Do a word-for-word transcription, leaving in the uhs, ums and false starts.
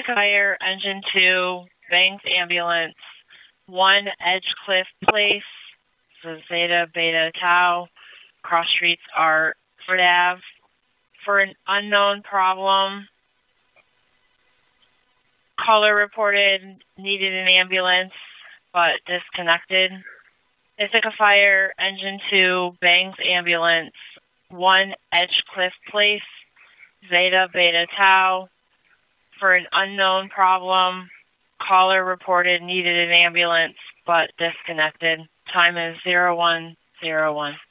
Ithaca Fire, Engine two, Banks Ambulance, one Edgecliff Place, so Zeta, Beta, Tau. Cross streets are Ford Ave. For an unknown problem, caller reported needed an ambulance, but disconnected. Ithaca Fire, Engine two, Banks Ambulance, one Edgecliff Place, Zeta, Beta, Tau. For an unknown problem, caller reported needed an ambulance, but disconnected. Time is zero one zero one.